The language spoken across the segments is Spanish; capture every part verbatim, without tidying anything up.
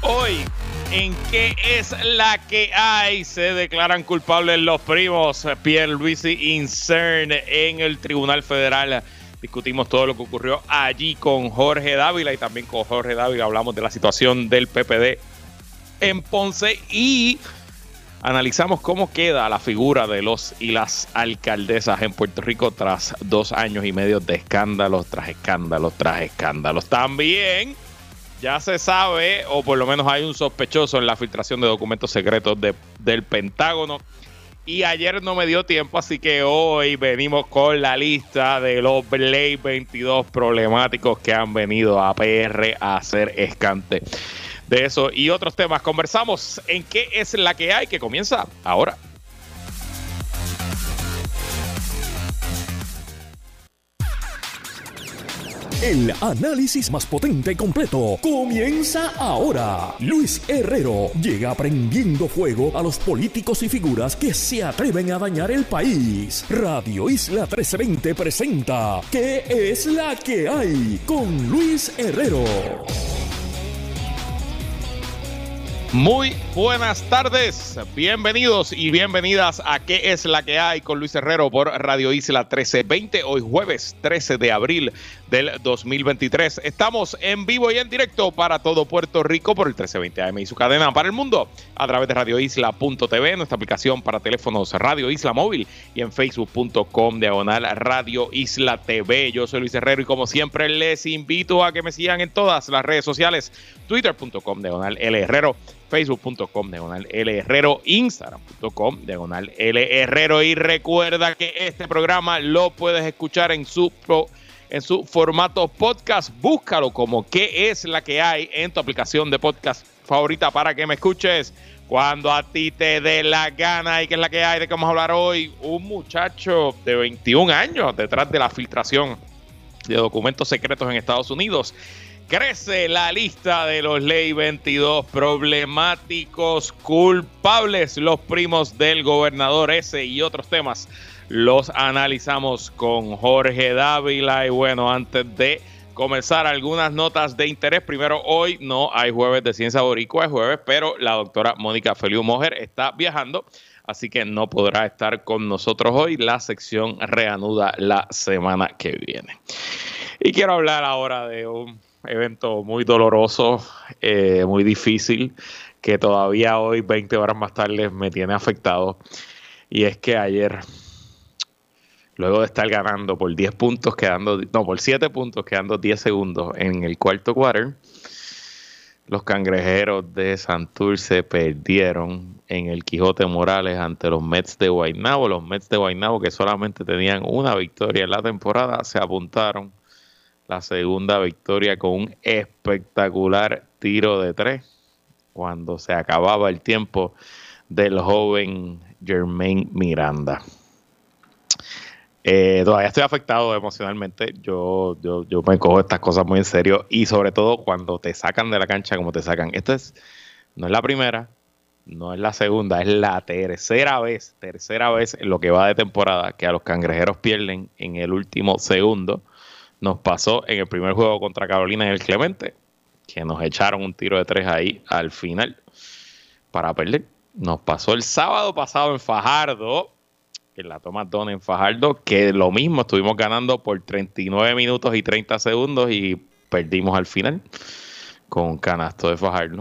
Hoy, ¿en qué es la que hay? Se declaran culpables los primos Pierluisi y Incern en el Tribunal Federal. Discutimos todo lo que ocurrió allí con Jorge Dávila y también con Jorge Dávila hablamos de la situación del P P D en Ponce y analizamos cómo queda la figura de los y las alcaldesas en Puerto Rico tras dos años y medio de escándalos tras escándalos tras escándalos. También ya se sabe, o por lo menos hay un sospechoso en la filtración de documentos secretos de, del Pentágono. Y ayer no me dio tiempo, así que hoy venimos con la lista de los Blade veintidós problemáticos que han venido a P R a hacer escante. De eso y otros temas conversamos en qué es la que hay, que comienza ahora. El análisis más potente y completo comienza ahora. Luis Herrero llega prendiendo fuego a los políticos y figuras que se atreven a dañar el país. Radio Isla trece veinte presenta ¿Qué es la que hay? Con Luis Herrero. Muy buenas tardes, bienvenidos y bienvenidas a ¿Qué es la que hay? Con Luis Herrero por Radio Isla trece veinte, hoy jueves trece de abril del dos mil veintitrés. Estamos en vivo y en directo para todo Puerto Rico por el trece veinte A M y su cadena para el mundo a través de radio isla punto t v, nuestra aplicación para teléfonos Radio Isla Móvil y en facebook punto com diagonal Radio Isla T V. Yo soy Luis Herrero y como siempre les invito a que me sigan en todas las redes sociales, twitter punto com diagonal L Herrero, facebook punto com diagonal L Herrero, instagram punto com diagonal L Herrero. Y recuerda que este programa lo puedes escuchar en su pro, en su formato podcast. Búscalo como ¿Qué es la que hay? En tu aplicación de podcast favorita para que me escuches cuando a ti te dé la gana. ¿Y qué es la que hay? ¿De qué vamos a hablar hoy? Un muchacho de veintiún años detrás de la filtración de documentos secretos en Estados Unidos. Crece la lista de los Ley veintidós problemáticos culpables, los primos del gobernador. Ese y otros temas los analizamos con Jorge Dávila. Y bueno, antes de comenzar, algunas notas de interés. Primero, hoy no hay jueves de Ciencia Boricua, es jueves, pero la doctora Mónica Feliu Mojer está viajando, así que no podrá estar con nosotros hoy. La sección reanuda la semana que viene. Y quiero hablar ahora de un evento muy doloroso, eh, muy difícil, que todavía hoy, veinte horas más tarde, me tiene afectado. Y es que ayer, luego de estar ganando por diez puntos, quedando, no, por siete puntos, quedando diez segundos en el cuarto quarter, los cangrejeros de Santurce perdieron en el Quijote Morales ante los Mets de Guaynabo. Los Mets de Guaynabo, que solamente tenían una victoria en la temporada, se apuntaron la segunda victoria con un espectacular tiro de tres cuando se acababa el tiempo del joven Jermaine Miranda. Eh, todavía estoy afectado emocionalmente. Yo, yo, yo me cojo estas cosas muy en serio y sobre todo cuando te sacan de la cancha como te sacan. Esto es, no es la primera, no es la segunda, es la tercera vez, tercera vez en lo que va de temporada que a los cangrejeros pierden en el último segundo. Nos pasó en el primer juego contra Carolina en el Clemente, que nos echaron un tiro de tres ahí al final para perder. Nos pasó el sábado pasado en Fajardo, en la Thomas Dunne en Fajardo, que lo mismo, estuvimos ganando por treinta y nueve minutos y treinta segundos y perdimos al final con un canasto de Fajardo.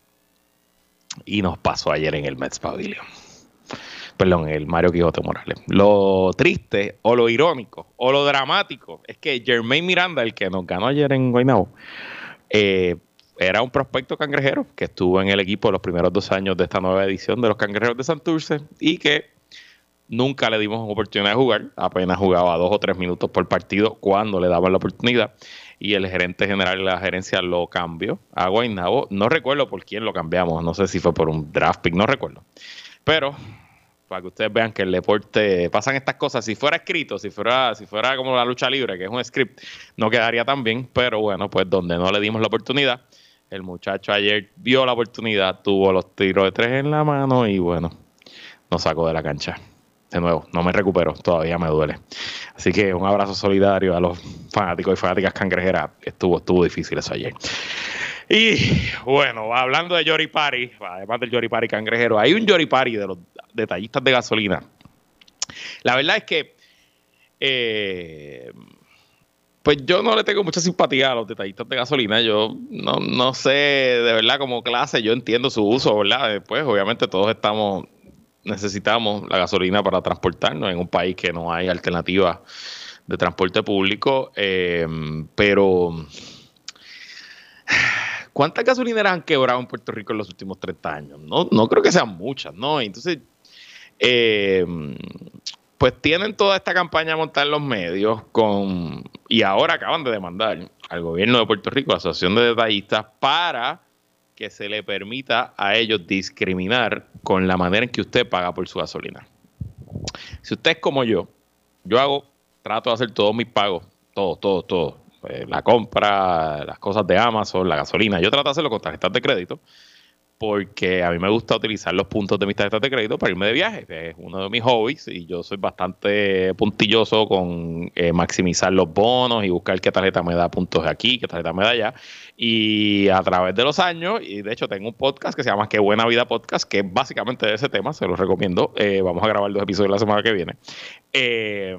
Y nos pasó ayer en el Mets Pavilion. Perdón, el Mario Quijote Morales. Lo triste, o lo irónico, o lo dramático, es que Jermaine Miranda, el que nos ganó ayer en Guaynabo, eh, era un prospecto cangrejero que estuvo en el equipo los primeros dos años de esta nueva edición de los Cangrejeros de Santurce y que nunca le dimos oportunidad de jugar. Apenas jugaba dos o tres minutos por partido cuando le daban la oportunidad. Y el gerente general de la gerencia lo cambió a Guaynabo. No recuerdo por quién lo cambiamos. No sé si fue por un draft pick, no recuerdo. Pero para que ustedes vean que el deporte pasan estas cosas. Si fuera escrito, si fuera, si fuera como la lucha libre, que es un script, no quedaría tan bien. Pero bueno, pues donde no le dimos la oportunidad, el muchacho ayer vio la oportunidad, tuvo los tiros de tres en la mano y bueno, nos sacó de la cancha. De nuevo, no me recupero, todavía me duele. Así que un abrazo solidario a los fanáticos y fanáticas cangrejeras. Estuvo, estuvo difícil eso ayer. Y bueno, hablando de Yoripari, además del Yoripari cangrejero, hay un Yoripari de los detallistas de gasolina. La verdad es que eh, pues yo no le tengo mucha simpatía a los detallistas de gasolina. Yo no, no sé, de verdad, como clase, yo entiendo su uso, ¿verdad? Pues obviamente todos estamos, necesitamos la gasolina para transportarnos en un país que no hay alternativa de transporte público, eh, pero ¿cuántas gasolineras han quebrado en Puerto Rico en los últimos treinta años? No, no creo que sean muchas, ¿no? Entonces, eh, pues tienen toda esta campaña montada en los medios con, y ahora acaban de demandar al gobierno de Puerto Rico, la Asociación de Detallistas, para que se le permita a ellos discriminar con la manera en que usted paga por su gasolina. Si usted es como yo, yo hago, trato de hacer todos mis pagos, todo, todo, todo. Pues la compra, las cosas de Amazon, la gasolina. Yo trato de hacerlo con tarjetas de crédito porque a mí me gusta utilizar los puntos de mis tarjetas de crédito para irme de viaje. Es uno de mis hobbies y yo soy bastante puntilloso con eh, maximizar los bonos y buscar qué tarjeta me da puntos aquí, qué tarjeta me da allá. Y a través de los años, y de hecho tengo un podcast que se llama Qué Buena Vida Podcast, que es básicamente de ese tema, se los recomiendo. Eh, vamos a grabar dos episodios la semana que viene. Eh...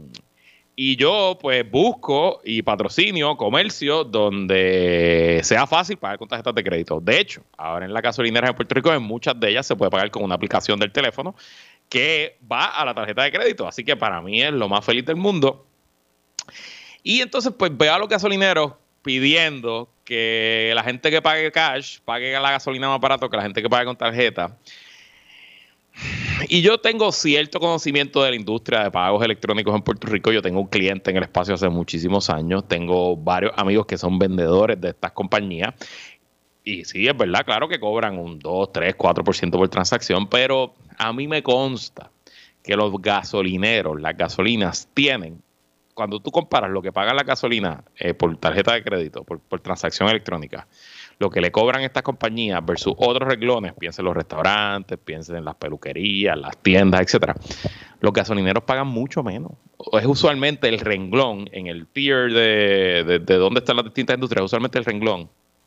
Y yo, pues, busco y patrocinio comercio donde sea fácil pagar con tarjetas de crédito. De hecho, ahora en las gasolineras en Puerto Rico, en muchas de ellas se puede pagar con una aplicación del teléfono que va a la tarjeta de crédito. Así que para mí es lo más feliz del mundo. Y entonces, pues, veo a los gasolineros pidiendo que la gente que pague cash pague la gasolina más barato que la gente que pague con tarjeta. Y yo tengo cierto conocimiento de la industria de pagos electrónicos en Puerto Rico. Yo tengo un cliente en el espacio hace muchísimos años. Tengo varios amigos que son vendedores de estas compañías. Y sí, es verdad, claro que cobran un dos, tres, cuatro por ciento por transacción. Pero a mí me consta que los gasolineros, las gasolinas tienen, cuando tú comparas lo que pagan la gasolina eh, por tarjeta de crédito, por, por transacción electrónica, lo que le cobran estas compañías versus otros renglones, piensen en los restaurantes, piensen en las peluquerías, las tiendas, etcétera. Los gasolineros pagan mucho menos. Es usualmente el renglón en el tier de, de, de dónde están las distintas industrias, usualmente el renglón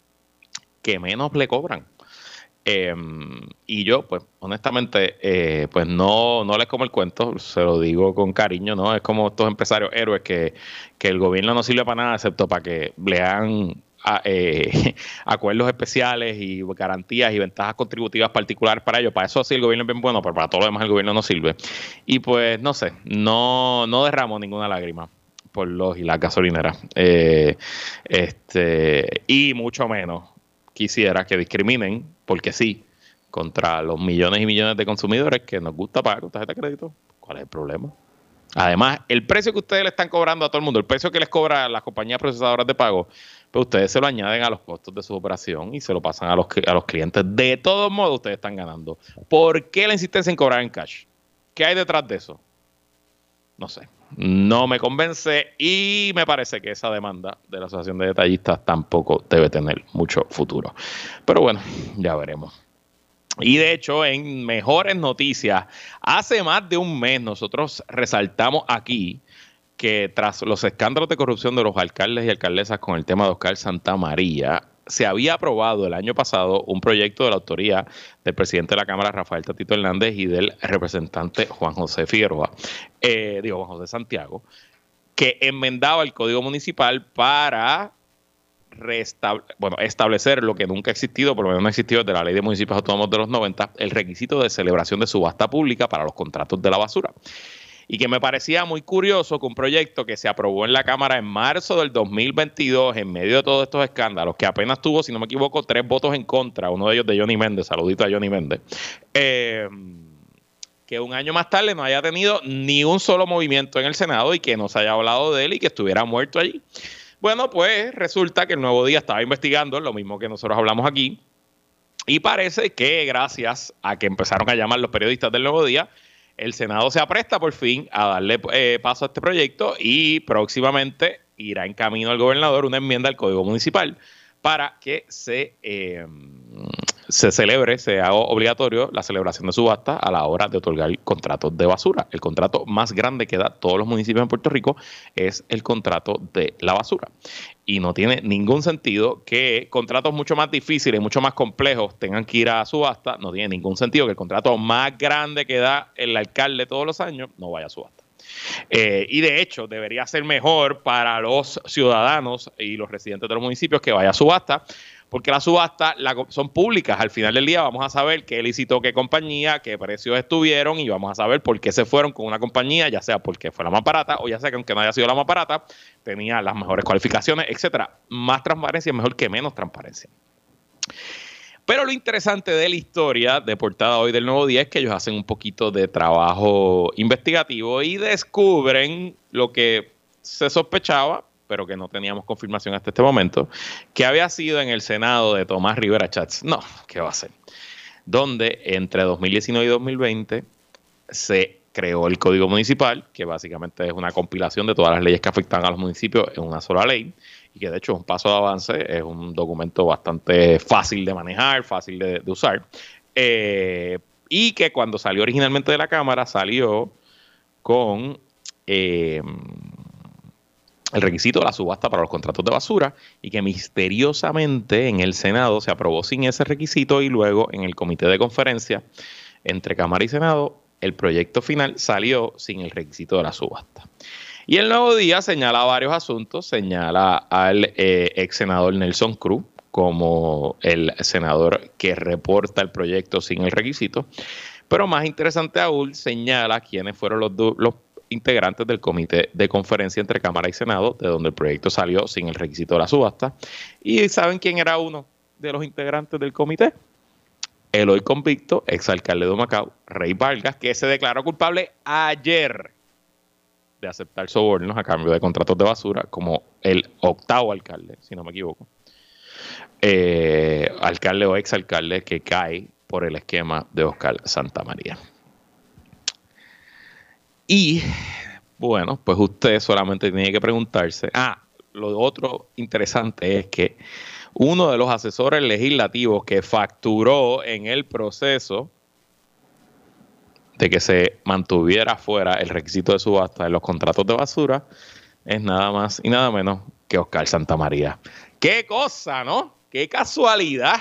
que menos le cobran. Eh, y yo, pues, honestamente, eh, pues no, no les como el cuento, se lo digo con cariño, ¿no? Es como estos empresarios héroes que, que el gobierno no sirve para nada, excepto para que le hagan A, eh, acuerdos especiales y garantías y ventajas contributivas particulares para ellos. Para eso sí el gobierno es bien bueno, pero para todo lo demás el gobierno no sirve. Y pues no sé, no, no derramo ninguna lágrima por los y las gasolineras. Eh, este, y mucho menos quisiera que discriminen, porque sí, contra los millones y millones de consumidores que nos gusta pagar con tarjeta de crédito. ¿Cuál es el problema? Además, el precio que ustedes le están cobrando a todo el mundo, el precio que les cobra las compañías procesadoras de pago, pues ustedes se lo añaden a los costos de su operación y se lo pasan a los, a los clientes. De todos modos, ustedes están ganando. ¿Por qué la insistencia en cobrar en cash? ¿Qué hay detrás de eso? No sé. No me convence y me parece que esa demanda de la Asociación de Detallistas tampoco debe tener mucho futuro. Pero bueno, ya veremos. Y de hecho, en Mejores Noticias, hace más de un mes nosotros resaltamos aquí que tras los escándalos de corrupción de los alcaldes y alcaldesas con el tema de Oscar Santamaría, se había aprobado el año pasado un proyecto de la autoría del presidente de la Cámara, Rafael Tatito Hernández, y del representante Juan José Figueroa, eh, digo, Juan José Santiago, que enmendaba el Código Municipal para Restable, bueno, establecer lo que nunca ha existido, por lo menos no ha existido desde la Ley de Municipios Autónomos de los noventa, el requisito de celebración de subasta pública para los contratos de la basura. Y que me parecía muy curioso que un proyecto que se aprobó en la Cámara en marzo del dos mil veintidós, en medio de todos estos escándalos, que apenas tuvo, si no me equivoco, tres votos en contra, uno de ellos de Johnny Méndez, saludito a Johnny Méndez, eh, que un año más tarde no haya tenido ni un solo movimiento en el Senado y que no se haya hablado de él y que estuviera muerto allí. Bueno, pues resulta que el Nuevo Día estaba investigando lo mismo que nosotros hablamos aquí y parece que gracias a que empezaron a llamar los periodistas del Nuevo Día, el Senado se apresta por fin a darle eh, paso a este proyecto y próximamente irá en camino al gobernador una enmienda al Código Municipal para que se, eh, se celebre, se haga obligatorio la celebración de subasta a la hora de otorgar contratos de basura. El contrato más grande que da todos los municipios en Puerto Rico es el contrato de la basura. Y no tiene ningún sentido que contratos mucho más difíciles, mucho más complejos tengan que ir a subasta. No tiene ningún sentido que el contrato más grande que da el alcalde todos los años no vaya a subasta. Eh, y de hecho debería ser mejor para los ciudadanos y los residentes de los municipios que vaya a subasta, porque las subastas la, son públicas. Al final del día vamos a saber qué licitó qué compañía, qué precios estuvieron, y vamos a saber por qué se fueron con una compañía, ya sea porque fue la más barata o ya sea que aunque no haya sido la más barata, tenía las mejores cualificaciones, etcétera. Más transparencia es mejor que menos transparencia. Pero lo interesante de la historia de portada hoy del Nuevo Día es que ellos hacen un poquito de trabajo investigativo y descubren lo que se sospechaba, pero que no teníamos confirmación hasta este momento, que había sido en el Senado de Tomás Rivera Chats. No, ¿qué va a ser? Donde entre dos mil diecinueve y dos mil veinte se creó el Código Municipal, que básicamente es una compilación de todas las leyes que afectan a los municipios en una sola ley, y que de hecho es un paso de avance, es un documento bastante fácil de manejar, fácil de, de usar, eh, y que cuando salió originalmente de la Cámara salió con eh, el requisito de la subasta para los contratos de basura, y que misteriosamente en el Senado se aprobó sin ese requisito, y luego en el comité de conferencia entre Cámara y Senado el proyecto final salió sin el requisito de la subasta. Y el Nuevo Día señala varios asuntos, señala al eh, ex senador Nelson Cruz como el senador que reporta el proyecto sin el requisito, pero más interesante aún, señala quiénes fueron los, los integrantes del comité de conferencia entre Cámara y Senado, de donde el proyecto salió sin el requisito de la subasta. ¿Y saben quién era uno de los integrantes del comité? El hoy convicto exalcalde de Humacao, Rey Vargas, que se declaró culpable ayer de aceptar sobornos a cambio de contratos de basura, como el octavo alcalde, si no me equivoco. Eh, alcalde o exalcalde que cae por el esquema de Oscar Santamaría. Y, bueno, pues usted solamente tiene que preguntarse. Ah, lo otro interesante es que uno de los asesores legislativos que facturó en el proceso de que se mantuviera fuera el requisito de subasta de los contratos de basura es nada más y nada menos que Oscar Santamaría. ¡Qué cosa!, ¿no? ¡Qué casualidad!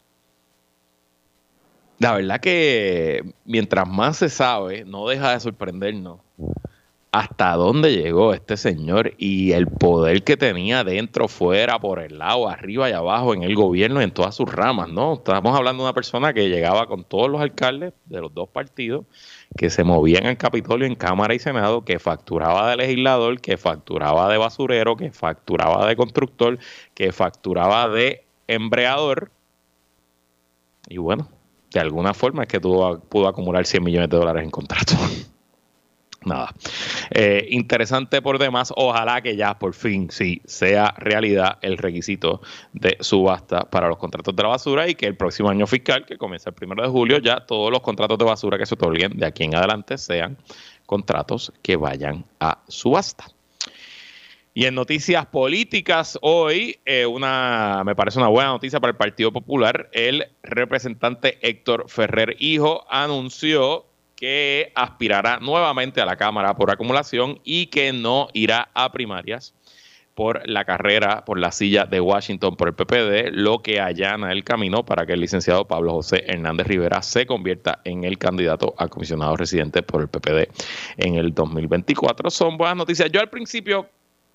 La verdad que mientras más se sabe, no deja de sorprendernos hasta dónde llegó este señor y el poder que tenía dentro, fuera, por el lado, arriba y abajo en el gobierno y en todas sus ramas, ¿no? Estamos hablando de una persona que llegaba con todos los alcaldes de los dos partidos, que se movían al Capitolio en Cámara y Senado, que facturaba de legislador, que facturaba de basurero, que facturaba de constructor, que facturaba de embreador. Y bueno, de alguna forma es que tuvo, pudo acumular cien millones de dólares en contratos. Nada. Eh, interesante por demás. Ojalá que ya por fin sí sea realidad el requisito de subasta para los contratos de la basura, y que el próximo año fiscal, que comienza el primero de julio, ya todos los contratos de basura que se otorguen de aquí en adelante sean contratos que vayan a subasta. Y en noticias políticas hoy, eh, una me parece una buena noticia para el Partido Popular. El representante Héctor Ferrer Hijo anunció que aspirará nuevamente a la Cámara por acumulación y que no irá a primarias por la carrera, por la silla de Washington por el P P D, lo que allana el camino para que el licenciado Pablo José Hernández Rivera se convierta en el candidato a comisionado residente por el P P D en el dos mil veinticuatro. Son buenas noticias. Yo al principio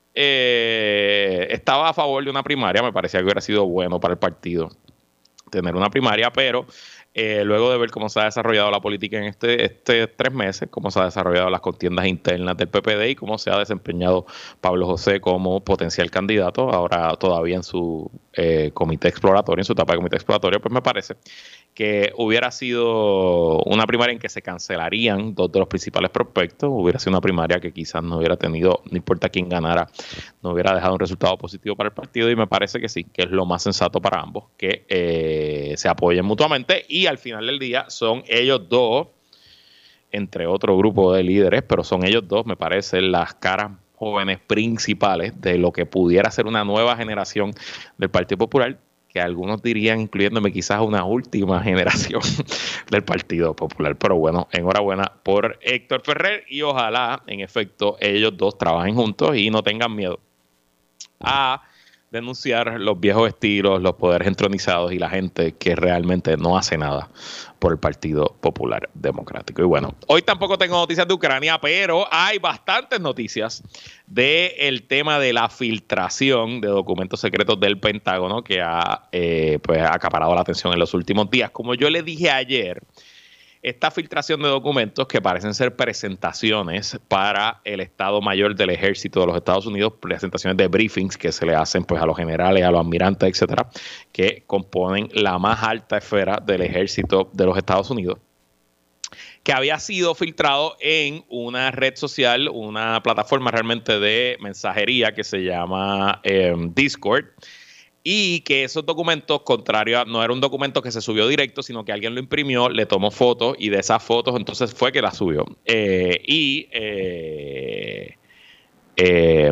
eh, estaba a favor de una primaria, me parecía que hubiera sido bueno para el partido tener una primaria, pero Eh, luego de ver cómo se ha desarrollado la política en este, este tres meses, cómo se han desarrollado las contiendas internas del P P D y cómo se ha desempeñado Pablo José como potencial candidato, ahora todavía en su eh, comité exploratorio, en su etapa de comité exploratorio, pues me parece que hubiera sido una primaria en que se cancelarían dos de los principales prospectos, hubiera sido una primaria que quizás no hubiera tenido, no importa quién ganara, no hubiera dejado un resultado positivo para el partido, y me parece que sí, que es lo más sensato para ambos, que eh, se apoyen mutuamente, y al final del día son ellos dos, entre otro grupo de líderes, pero son ellos dos, me parece, las caras jóvenes principales de lo que pudiera ser una nueva generación del Partido Popular, que algunos dirían, incluyéndome quizás una última generación del Partido Popular. Pero bueno, enhorabuena por Héctor Ferrer y ojalá, en efecto, ellos dos trabajen juntos y no tengan miedo a denunciar los viejos estilos, los poderes entronizados y la gente que realmente no hace nada por el Partido Popular Democrático. Y bueno, hoy tampoco tengo noticias de Ucrania, pero hay bastantes noticias del tema de la filtración de documentos secretos del Pentágono que ha eh, pues, acaparado la atención en los últimos días. Como yo le dije ayer, esta filtración de documentos que parecen ser presentaciones para el Estado Mayor del Ejército de los Estados Unidos, presentaciones de briefings que se le hacen pues a los generales, a los almirantes, etcétera, que componen la más alta esfera del Ejército de los Estados Unidos, que había sido filtrado en una red social, una plataforma realmente de mensajería que se llama eh, Discord. Y que esos documentos, contrario a, no era un documento que se subió directo, sino que alguien lo imprimió, le tomó fotos y de esas fotos entonces fue que la subió. Eh, y eh, eh,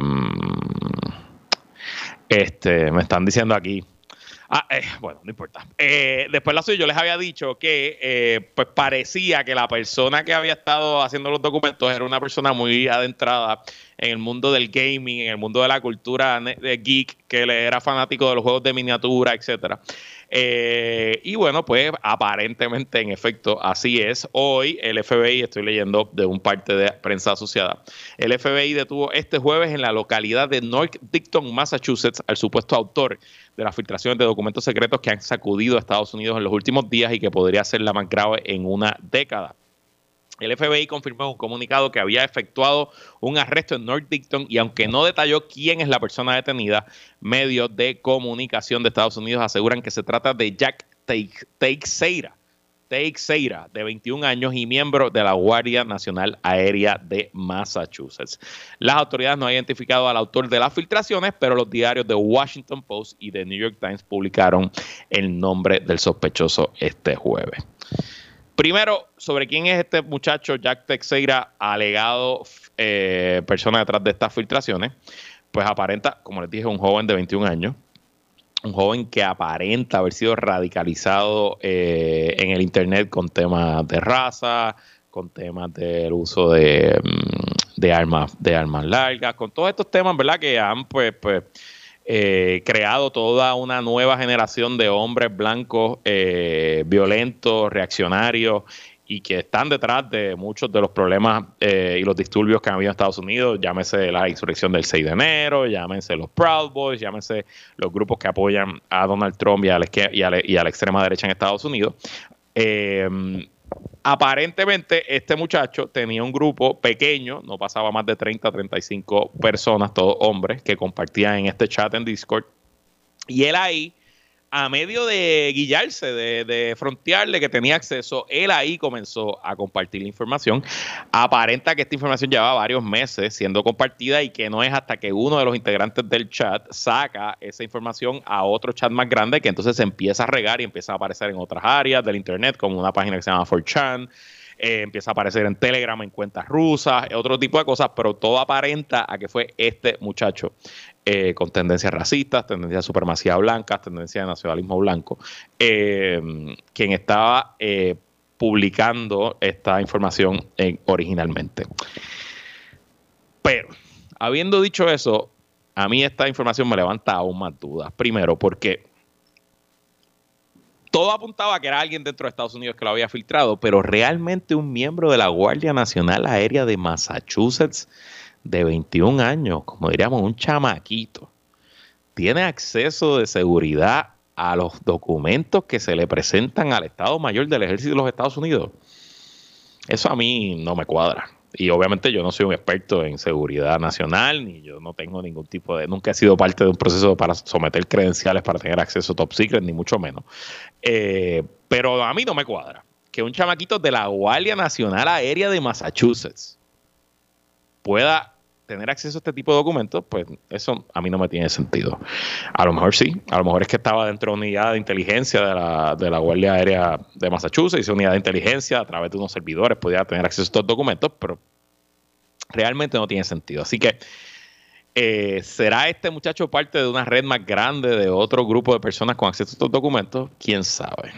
este, me están diciendo aquí. Ah, eh, bueno, no importa. Eh, después la subió, yo les había dicho que eh, pues parecía que la persona que había estado haciendo los documentos era una persona muy adentrada en el mundo del gaming, en el mundo de la cultura de geek, que le era fanático de los juegos de miniatura, etcétera. Eh, y bueno, pues aparentemente, en efecto, así es. Hoy el F B I, estoy leyendo de un parte de prensa asociada, el F B I detuvo este jueves en la localidad de North Dighton, Massachusetts, al supuesto autor de las filtraciones de documentos secretos que han sacudido a Estados Unidos en los últimos días y que podría ser la más grave en una década. El F B I confirmó en un comunicado que había efectuado un arresto en North Dighton y aunque no detalló quién es la persona detenida, medios de comunicación de Estados Unidos aseguran que se trata de Jack Teixeira, Teixeira, de veintiún años y miembro de la Guardia Nacional Aérea de Massachusetts. Las autoridades no han identificado al autor de las filtraciones, pero los diarios The Washington Post y The New York Times publicaron el nombre del sospechoso este jueves. Primero, sobre quién es este muchacho, Jack Teixeira, alegado eh, persona detrás de estas filtraciones, pues aparenta, como les dije, un joven de veintiún años, un joven que aparenta haber sido radicalizado eh, en el internet con temas de raza, con temas del uso de, de armas, de armas largas, con todos estos temas, ¿verdad?, que han pues, pues Eh, creado toda una nueva generación de hombres blancos eh, violentos, reaccionarios y que están detrás de muchos de los problemas eh, y los disturbios que han habido en Estados Unidos, llámese la insurrección del seis de enero, llámense los Proud Boys, llámense los grupos que apoyan a Donald Trump y a la, y a la, y a la extrema derecha en Estados Unidos. Eh, Aparentemente este muchacho tenía un grupo pequeño, no pasaba más de treinta, treinta y cinco personas, todos hombres, que compartían en este chat en Discord. Y él ahí, a medio de guillarse, de, de frontearle que tenía acceso, él ahí comenzó a compartir la información. Aparenta que esta información llevaba varios meses siendo compartida y que no es hasta que uno de los integrantes del chat saca esa información a otro chat más grande que entonces se empieza a regar y empieza a aparecer en otras áreas del internet, como una página que se llama four chan, eh, empieza a aparecer en Telegram, en cuentas rusas, otro tipo de cosas, pero todo aparenta a que fue este muchacho Eh, con tendencias racistas, tendencias de supremacía blanca, tendencias de nacionalismo blanco, eh, quien estaba eh, publicando esta información eh, originalmente. Pero, habiendo dicho eso, a mí esta información me levanta aún más dudas. Primero, porque todo apuntaba a que era alguien dentro de Estados Unidos que lo había filtrado, pero realmente un miembro de la Guardia Nacional Aérea de Massachusetts de veintiún años, como diríamos, un chamaquito, tiene acceso de seguridad a los documentos que se le presentan al Estado Mayor del Ejército de los Estados Unidos. Eso a mí no me cuadra. Y obviamente yo no soy un experto en seguridad nacional, ni yo no tengo ningún tipo de... Nunca he sido parte de un proceso para someter credenciales para tener acceso a top secret, ni mucho menos. Eh, pero a mí no me cuadra que un chamaquito de la Guardia Nacional Aérea de Massachusetts pueda tener acceso a este tipo de documentos, pues eso a mí no me tiene sentido. A lo mejor sí, a lo mejor es que estaba dentro de una unidad de inteligencia de la, de la Guardia Aérea de Massachusetts, y esa unidad de inteligencia a través de unos servidores podía tener acceso a estos documentos, pero realmente no tiene sentido. Así que Eh, ¿Será este muchacho parte de una red más grande de otro grupo de personas con acceso a estos documentos? ¿Quién sabe?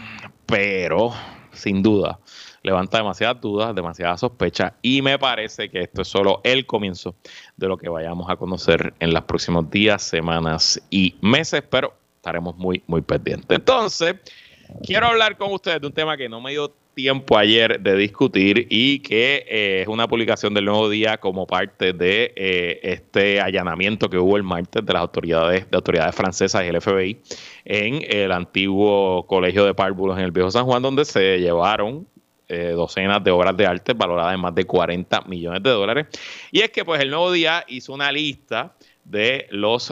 Pero, sin duda, levanta demasiadas dudas, demasiadas sospechas y me parece que esto es solo el comienzo de lo que vayamos a conocer en los próximos días, semanas y meses, pero estaremos muy, muy pendientes. Entonces, quiero hablar con ustedes de un tema que no me dio tiempo ayer de discutir y que eh, es una publicación del Nuevo Día como parte de eh, este allanamiento que hubo el martes de las autoridades de autoridades francesas y el F B I en el antiguo colegio de párvulos en el Viejo San Juan, donde se llevaron eh, docenas de obras de arte valoradas en más de cuarenta millones de dólares. Y es que pues el Nuevo Día hizo una lista de los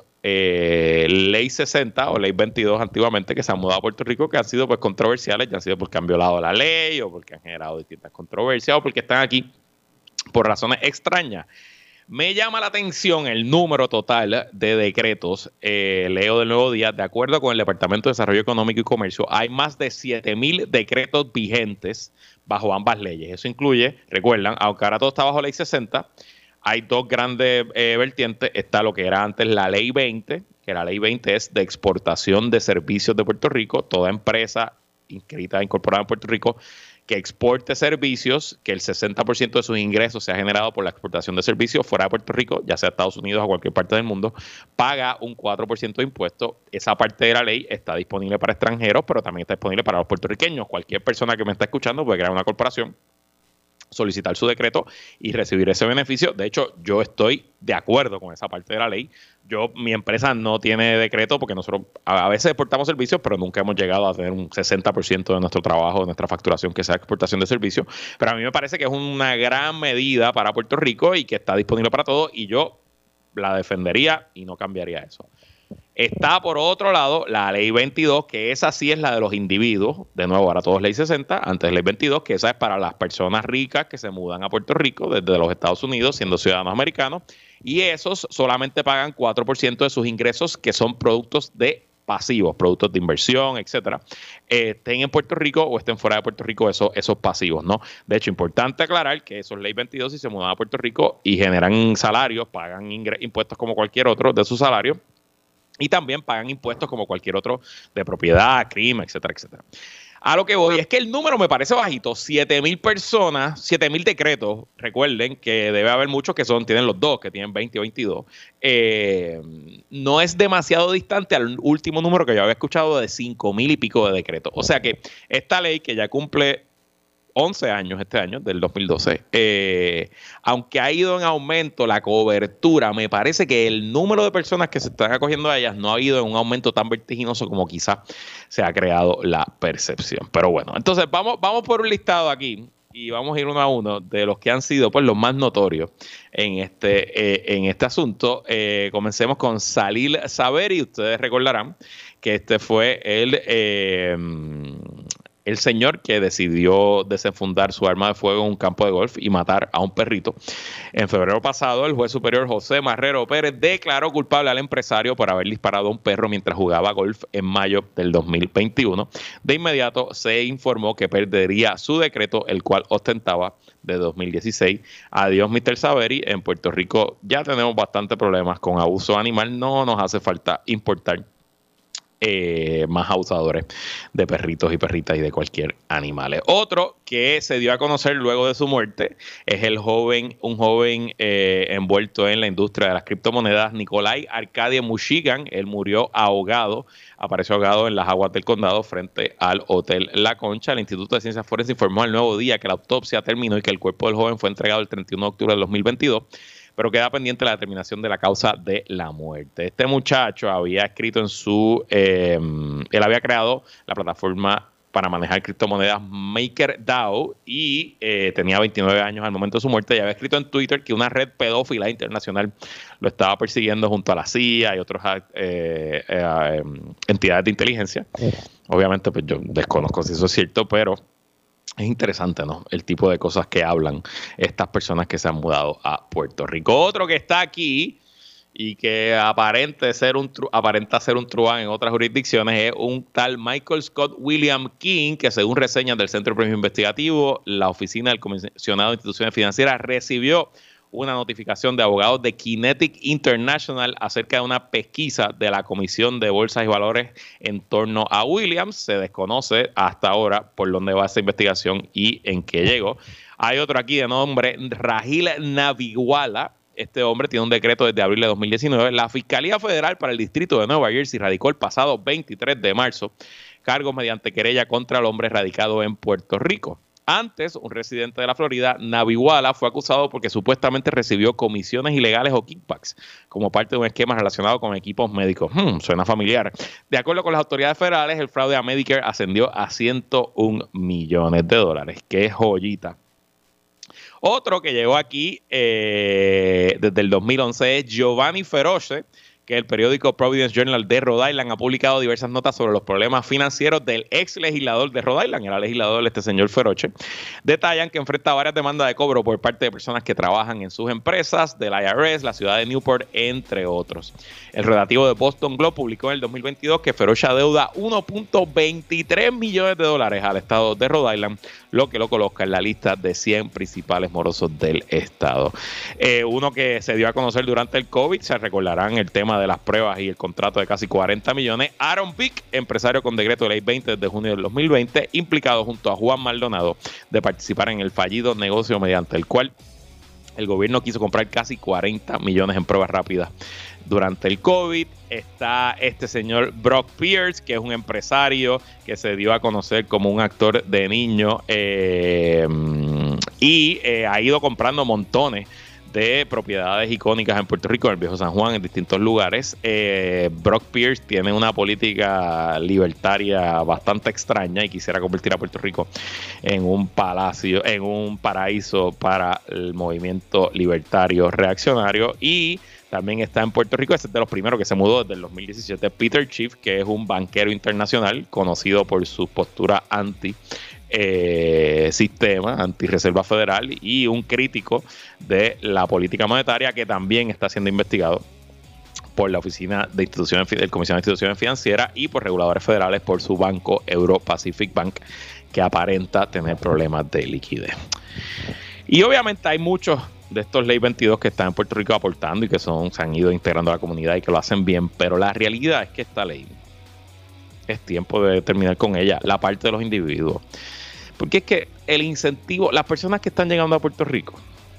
eh, Ley sesenta o Ley veintidós antiguamente que se han mudado a Puerto Rico, que han sido pues controversiales, ya han sido porque han violado la ley o porque han generado distintas controversias o porque están aquí por razones extrañas. Me llama la atención el número total de decretos, eh, leo del Nuevo Día, de acuerdo con el Departamento de Desarrollo Económico y Comercio, hay más de siete mil decretos vigentes bajo ambas leyes. Eso incluye, recuerdan, aunque ahora todo está bajo Ley sesenta, hay dos grandes eh, vertientes. Está lo que era antes la Ley veinte, que la Ley veinte es de exportación de servicios de Puerto Rico. Toda empresa inscrita, incorporada en Puerto Rico, que exporte servicios, que el sesenta por ciento de sus ingresos sea generado por la exportación de servicios fuera de Puerto Rico, ya sea a Estados Unidos o a cualquier parte del mundo, paga un cuatro por ciento de impuestos. Esa parte de la ley está disponible para extranjeros, pero también está disponible para los puertorriqueños. Cualquier persona que me está escuchando puede crear una corporación, solicitar su decreto y recibir ese beneficio. De hecho, yo estoy de acuerdo con esa parte de la ley. Yo, mi empresa no tiene decreto porque nosotros a veces exportamos servicios, pero nunca hemos llegado a tener un sesenta por ciento de nuestro trabajo, de nuestra facturación que sea exportación de servicios. Pero a mí me parece que es una gran medida para Puerto Rico y que está disponible para todos, y yo la defendería y no cambiaría eso. Está por otro lado la Ley veintidós, que esa sí es la de los individuos. De nuevo, ahora todo es Ley sesenta, antes Ley veintidós, que esa es para las personas ricas que se mudan a Puerto Rico desde los Estados Unidos siendo ciudadanos americanos, y esos solamente pagan cuatro por ciento de sus ingresos, que son productos de pasivos, productos de inversión, etcétera, eh, estén en Puerto Rico o estén fuera de Puerto Rico, esos, esos pasivos, ¿no? De hecho, importante aclarar que esos Ley veintidós, si se mudan a Puerto Rico y generan salarios, pagan impuestos como cualquier otro de sus salarios, y también pagan impuestos como cualquier otro de propiedad, crimen, etcétera, etcétera. A lo que voy es que el número me parece bajito. siete mil personas, siete mil decretos. Recuerden que debe haber muchos que son, tienen los dos, que tienen veinte o veintidós. Eh, no es demasiado distante al último número que yo había escuchado de cinco mil y pico de decretos. O sea que esta ley, que ya cumple once años este año, del dos mil doce, eh, aunque ha ido en aumento la cobertura, me parece que el número de personas que se están acogiendo a ellas no ha ido en un aumento tan vertiginoso como quizá se ha creado la percepción. Pero bueno, entonces vamos, vamos por un listado aquí y vamos a ir uno a uno de los que han sido pues los más notorios en este, eh, en este asunto. Eh, comencemos con Salil Saveri. Ustedes recordarán que este fue el... Eh, el señor que decidió desenfundar su arma de fuego en un campo de golf y matar a un perrito. En febrero pasado, el juez superior José Marrero Pérez declaró culpable al empresario por haber disparado a un perro mientras jugaba golf en mayo del dos mil veintiuno. De inmediato se informó que perdería su decreto, el cual ostentaba de dos mil dieciséis. Adiós, mister Saveri. En Puerto Rico ya tenemos bastantes problemas con abuso animal. No nos hace falta importar Eh, más abusadores de perritos y perritas y de cualquier animal. Otro que se dio a conocer luego de su muerte es el joven, un joven eh, envuelto en la industria de las criptomonedas, Nikolai Arkady Mushigan. Él murió ahogado, apareció ahogado en las aguas del condado frente al Hotel La Concha. El Instituto de Ciencias Forenses informó al Nuevo Día que la autopsia terminó y que el cuerpo del joven fue entregado el treinta y uno de octubre de dos mil veintidós, pero queda pendiente la determinación de la causa de la muerte. Este muchacho había escrito en su... Eh, él había creado la plataforma para manejar criptomonedas MakerDAO y eh, tenía veintinueve años al momento de su muerte, y había escrito en Twitter que una red pedófila internacional lo estaba persiguiendo junto a la C I A y otras eh, eh, entidades de inteligencia. Obviamente, pues yo desconozco si eso es cierto, pero es interesante, ¿no? El tipo de cosas que hablan estas personas que se han mudado a Puerto Rico. Otro que está aquí y que aparenta ser un, aparenta ser un truán en otras jurisdicciones es un tal Michael Scott William King, que según reseñas del Centro de Premios Investigativo, la oficina del Comisionado de Instituciones Financieras recibió una notificación de abogados de Kinetic International acerca de una pesquisa de la Comisión de Bolsas y Valores en torno a Williams. Se desconoce hasta ahora por dónde va esa investigación y en qué llegó. Hay otro aquí de nombre Rahil Naviwala. Este hombre tiene un decreto desde abril de dos mil diecinueve. La Fiscalía Federal para el Distrito de Nueva Jersey radicó el pasado veintitrés de marzo cargos mediante querella contra el hombre radicado en Puerto Rico. Antes, un residente de la Florida, Naviwala, fue acusado porque supuestamente recibió comisiones ilegales o kickbacks como parte de un esquema relacionado con equipos médicos. Hmm, suena familiar. De acuerdo con las autoridades federales, el fraude a Medicare ascendió a ciento un millones de dólares. ¡Qué joyita! Otro que llegó aquí eh, desde el dos mil once es Giovanni Feroce, que el periódico Providence Journal de Rhode Island ha publicado diversas notas sobre los problemas financieros del ex legislador de Rhode Island, era legislador este señor Feroce. Detallan que enfrenta varias demandas de cobro por parte de personas que trabajan en sus empresas, del I R S, la ciudad de Newport, entre otros. El redactivo de Boston Globe publicó en el dos mil veintidós que Feroce adeuda uno punto veintitrés millones de dólares al estado de Rhode Island, lo que lo coloca en la lista de cien principales morosos del estado. Eh, uno que se dio a conocer durante el COVID, se recordarán el tema de las pruebas y el contrato de casi cuarenta millones. Aaron Pick, empresario con decreto de ley veinte desde junio del dos mil veinte, implicado junto a Juan Maldonado de participar en el fallido negocio mediante el cual el gobierno quiso comprar casi cuarenta millones en pruebas rápidas durante el COVID. Está este señor Brock Pierce, que es un empresario que se dio a conocer como un actor de niño eh, y eh, ha ido comprando montones de propiedades icónicas en Puerto Rico, en el Viejo San Juan, en distintos lugares. Eh, Brock Pierce tiene una política libertaria bastante extraña y quisiera convertir a Puerto Rico en un palacio, en un paraíso para el movimiento libertario reaccionario. Y también está en Puerto Rico, ese es de los primeros que se mudó desde el dos mil diecisiete, Peter Schiff, que es un banquero internacional conocido por su postura anti Eh, sistema, antirreserva federal, y un crítico de la política monetaria que también está siendo investigado por la Oficina de Instituciones, del Comisión de Instituciones Financieras y por reguladores federales por su banco Euro Pacific Bank, que aparenta tener problemas de liquidez. Y obviamente hay muchos de estos ley veintidós que están en Puerto Rico aportando y que son, se han ido integrando a la comunidad y que lo hacen bien, pero la realidad es que esta ley es tiempo de terminar con ella, la parte de los individuos. Porque es que el incentivo, las personas que están llegando a Puerto Rico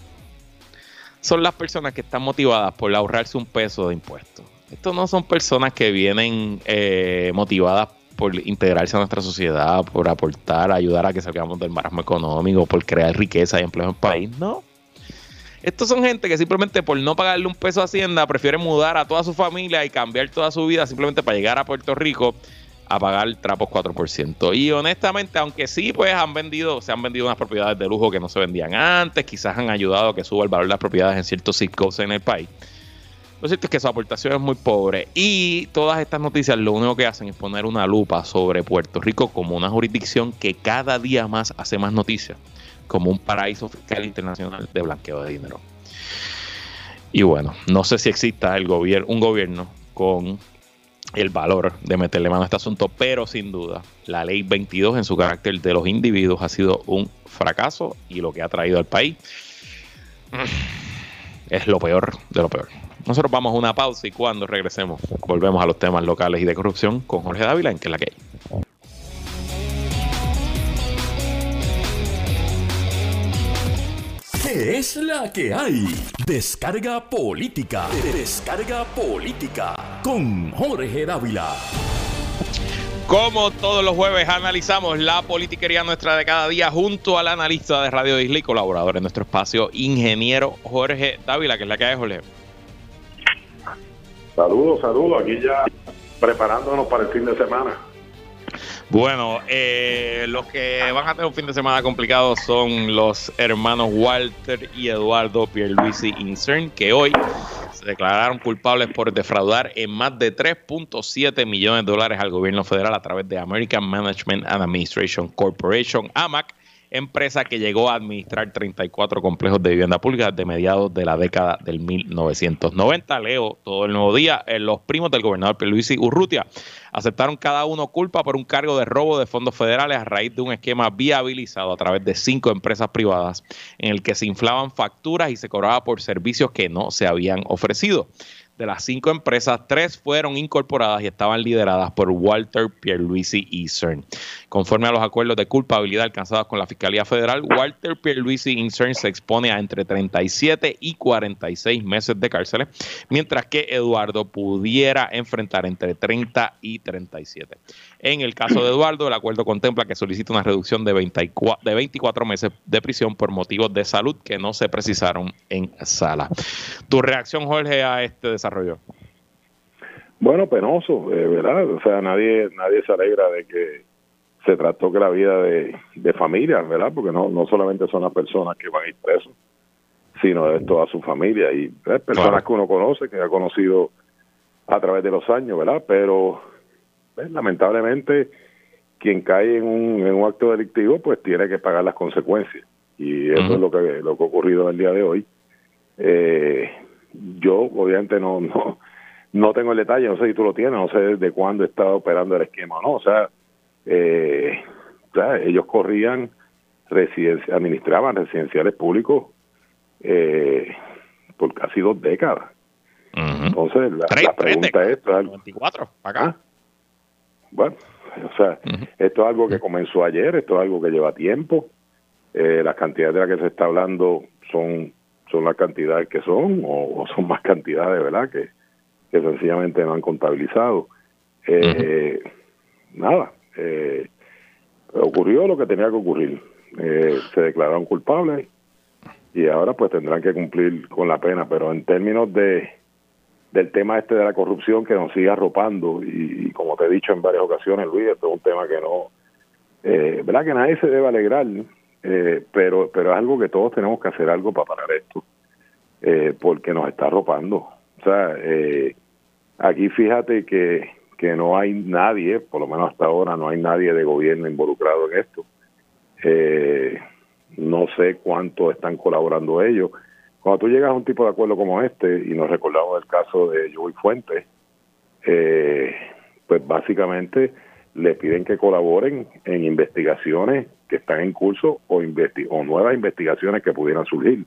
son las personas que están motivadas por ahorrarse un peso de impuestos. Estos no son personas que vienen eh, motivadas por integrarse a nuestra sociedad, por aportar, ayudar a que salgamos del marasmo económico, por crear riqueza y empleo en el país. No. Estos son gente que simplemente por no pagarle un peso a Hacienda prefieren mudar a toda su familia y cambiar toda su vida simplemente para llegar a Puerto Rico a pagar trapos cuatro por ciento. Y honestamente, aunque sí, pues han vendido, se han vendido unas propiedades de lujo que no se vendían antes, quizás han ayudado a que suba el valor de las propiedades en ciertos zip codes en el país. Lo cierto es que su aportación es muy pobre y todas estas noticias lo único que hacen es poner una lupa sobre Puerto Rico como una jurisdicción que cada día más hace más noticias, como un paraíso fiscal internacional de blanqueo de dinero. Y bueno, no sé si exista el gobier- un gobierno con el valor de meterle mano a este asunto, pero sin duda la ley veintidós en su carácter de los individuos ha sido un fracaso y lo que ha traído al país es lo peor de lo peor. Nosotros vamos a una pausa y cuando regresemos volvemos a los temas locales y de corrupción con Jorge Dávila en Que es la que hay. ¿Qué es la que hay? Descarga política. Descarga política con Jorge Dávila. Como todos los jueves analizamos la politiquería nuestra de cada día junto al analista de Radio Isla y colaborador en nuestro espacio, ingeniero Jorge Dávila, que es la que hay, Jorge. Saludos, saludos. Aquí ya preparándonos para el fin de semana. Bueno, eh, los que van a tener un fin de semana complicado son los hermanos Walter y Eduardo Pierluisi Incern, que hoy se declararon culpables por defraudar en más de tres punto siete millones de dólares al gobierno federal a través de American Management and Administration Corporation, A M A C, empresa que llegó a administrar treinta y cuatro complejos de vivienda pública de mediados de la década del mil novecientos noventa. Leo todo el Nuevo Día. Eh, los primos del gobernador Pierluisi Urrutia aceptaron cada uno culpa por un cargo de robo de fondos federales a raíz de un esquema viabilizado a través de cinco empresas privadas en el que se inflaban facturas y se cobraba por servicios que no se habían ofrecido. De las cinco empresas, tres fueron incorporadas y estaban lideradas por Walter Pierluisi Eastern. Conforme a los acuerdos de culpabilidad alcanzados con la Fiscalía Federal, Walter Pierluisi Eastern se expone a entre treinta y siete y cuarenta y seis meses de cárcel, mientras que Eduardo pudiera enfrentar entre treinta y treinta y siete. En el caso de Eduardo, el acuerdo contempla que solicita una reducción de veinticuatro, de veinticuatro meses de prisión por motivos de salud que no se precisaron en sala. Tu reacción, Jorge, a este desarrollo. Bueno, penoso, eh, ¿verdad? O sea, nadie nadie se alegra de que se trató que la vida de, de familias, ¿verdad? Porque no no solamente son las personas que van a ir presos, sino de toda su familia y ¿verdad? personas claro. que uno conoce, que ha conocido a través de los años, ¿verdad? Pero ¿ves? lamentablemente quien cae en un, en un acto delictivo pues tiene que pagar las consecuencias y eso uh-huh. es lo que lo que ha ocurrido el día de hoy. Eh, yo obviamente no no no tengo el detalle, no sé si tú lo tienes, no sé desde cuándo estaba operando el esquema o no, o sea, eh, o sea ellos corrían residencia, administraban residenciales públicos eh, por casi dos décadas. Uh-huh. Entonces la, la pregunta es, ¿esto es algo? veinticuatro, para acá. ¿Ah? Bueno, o sea, uh-huh. esto es algo que comenzó ayer, esto es algo que lleva tiempo, eh, las cantidades de las que se está hablando son son las cantidades que son o, o son más cantidades, ¿verdad? Que, que sencillamente no han contabilizado. Eh, uh-huh. Nada, eh, ocurrió lo que tenía que ocurrir. Eh, se declararon culpables y ahora pues tendrán que cumplir con la pena, pero en términos de del tema este de la corrupción que nos sigue arropando y, y como te he dicho en varias ocasiones, Luis, esto es un tema que no, eh, ¿verdad? Que nadie se debe alegrar, Eh, pero pero es algo que todos tenemos que hacer algo para parar esto, eh, porque nos está arropando. O sea, eh, aquí fíjate que, que no hay nadie, por lo menos hasta ahora, no hay nadie de gobierno involucrado en esto. Eh, no sé cuánto están colaborando ellos. Cuando tú llegas a un tipo de acuerdo como este, y nos recordamos el caso de Joey Fuentes, eh, pues básicamente le piden que colaboren en investigaciones que están en curso o, investi- o nuevas investigaciones que pudieran surgir.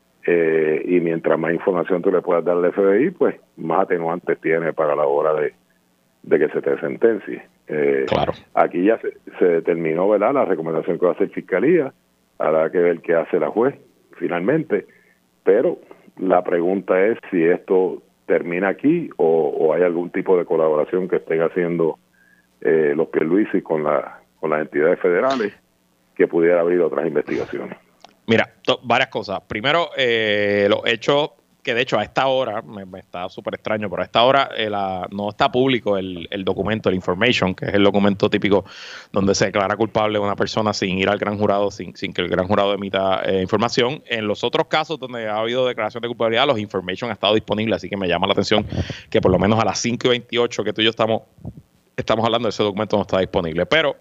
Eh, y mientras más información tú le puedas dar al F B I, pues más atenuantes tiene para la hora de, de que se te sentencie. Eh, claro. Aquí ya se, se determinó, ¿verdad?, la recomendación que va a hacer Fiscalía, habrá que ver qué hace la juez finalmente, pero la pregunta es si esto termina aquí o, o hay algún tipo de colaboración que estén haciendo eh, los Pierluisi con, la, con las entidades federales que pudiera abrir otras investigaciones. Mira, to- varias cosas. Primero, eh, los hechos que de hecho a esta hora, me, me está súper extraño, pero a esta hora eh, la, no está público el, el documento, el information, que es el documento típico donde se declara culpable a una persona sin ir al gran jurado, sin, sin que el gran jurado emita eh, información. En los otros casos donde ha habido declaración de culpabilidad, los information ha estado disponible, así que me llama la atención que por lo menos a las cinco y veintiocho que tú y yo estamos, estamos hablando, ese documento no está disponible. Pero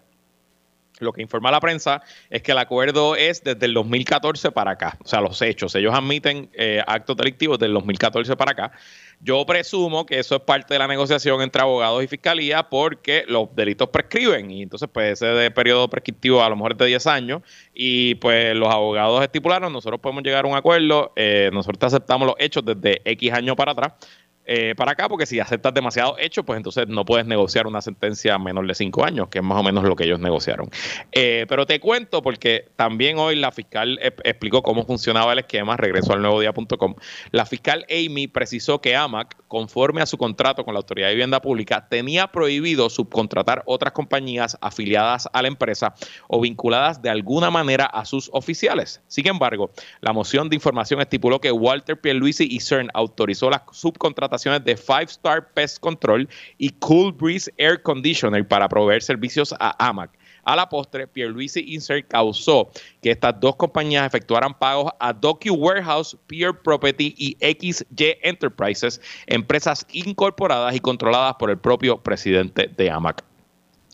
lo que informa la prensa es que el acuerdo es desde el dos mil catorce para acá. O sea, los hechos. Ellos admiten eh, actos delictivos desde el dos mil catorce para acá. Yo presumo que eso es parte de la negociación entre abogados y fiscalía porque los delitos prescriben. Y entonces, pues, ese de periodo prescriptivo a lo mejor es de diez años. Y, pues, los abogados estipularon, nosotros podemos llegar a un acuerdo. Eh, nosotros aceptamos los hechos desde X años para atrás. Eh, para acá, porque si aceptas demasiado hecho, pues entonces no puedes negociar una sentencia menor de cinco años, que es más o menos lo que ellos negociaron. Eh, pero te cuento, porque también hoy la fiscal eh, explicó cómo funcionaba el esquema, regreso al nuevo día punto com. La fiscal Amy precisó que A M A C, conforme a su contrato con la Autoridad de Vivienda Pública, tenía prohibido subcontratar otras compañías afiliadas a la empresa o vinculadas de alguna manera a sus oficiales. Sin embargo, la moción de información estipuló que Walter Pierluisi y CERN autorizó las subcontrataciones de Five Star Pest Control y Cool Breeze Air Conditioner para proveer servicios a A M A C. A la postre, Pierluisi y CERN causó que estas dos compañías efectuaran pagos a DocuWarehouse, Peer Property y X Y Enterprises, empresas incorporadas y controladas por el propio presidente de A M A C.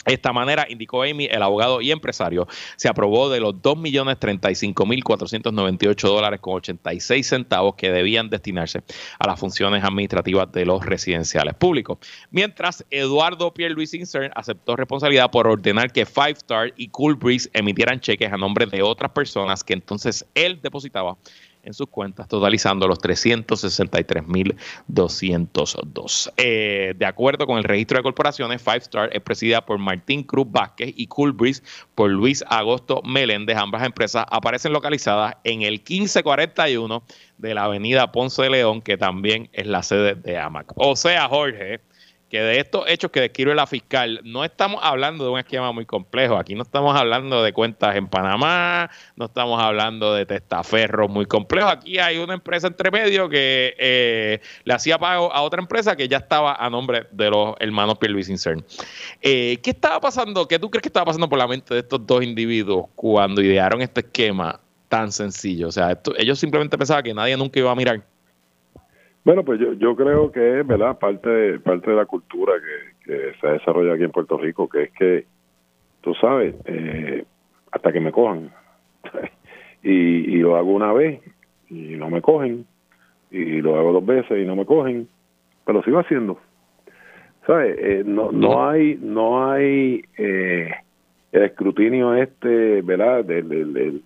De esta manera, indicó Amy, el abogado y empresario, se aprobó de los dos millones treinta y cinco mil cuatrocientos noventa y ocho dólares con ochenta y seis centavos que debían destinarse a las funciones administrativas de los residenciales públicos. Mientras, Eduardo Pierluisi Insert aceptó responsabilidad por ordenar que Five Star y Cool Breeze emitieran cheques a nombre de otras personas que entonces él depositaba en sus cuentas, totalizando los trescientos sesenta y tres mil doscientos dos. Eh, de acuerdo con el registro de corporaciones, Five Star es presidida por Martín Cruz Vázquez y Cool Breeze por Luis Agosto Meléndez. Ambas empresas aparecen localizadas en el quince cuarenta y uno de la avenida Ponce de León, que también es la sede de A M A C. O sea, Jorge, que de estos hechos que describe la fiscal, no estamos hablando de un esquema muy complejo. Aquí no estamos hablando de cuentas en Panamá, no estamos hablando de testaferros muy complejos. Aquí hay una empresa entre medio que eh, le hacía pago a otra empresa que ya estaba a nombre de los hermanos Pierluisi Insert. Eh, ¿Qué estaba pasando? ¿Qué tú crees que estaba pasando por la mente de estos dos individuos cuando idearon este esquema tan sencillo? O sea, esto, ellos simplemente pensaban que nadie nunca iba a mirar. Bueno, pues yo, yo creo que es, ¿verdad?, parte de, parte de la cultura que, que se desarrolla aquí en Puerto Rico, que es que, tú sabes, eh, hasta que me cojan. y, y lo hago una vez y no me cogen, y lo hago dos veces y no me cogen, pero lo sigo haciendo. ¿Sabes? Eh, no, no hay, no hay eh, el escrutinio este, ¿verdad?, del... del, del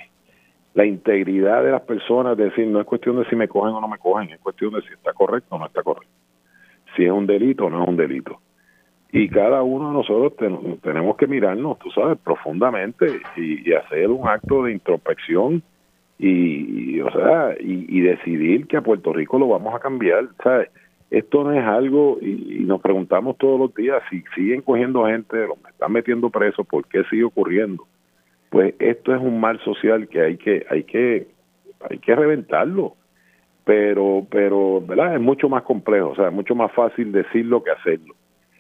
la integridad de las personas, es decir, no es cuestión de si me cogen o no me cogen, es cuestión de si está correcto o no está correcto, si es un delito o no es un delito. Y cada uno de nosotros ten, tenemos que mirarnos, tú sabes, profundamente y, y hacer un acto de introspección y, y o sea, y, y decidir que a Puerto Rico lo vamos a cambiar, ¿sabes? Esto no es algo, y, y nos preguntamos todos los días, si siguen cogiendo gente, los están metiendo presos, ¿por qué sigue ocurriendo? Pues esto es un mal social que hay que hay que hay que reventarlo, pero pero verdad es mucho más complejo, o sea, es mucho más fácil decirlo que hacerlo,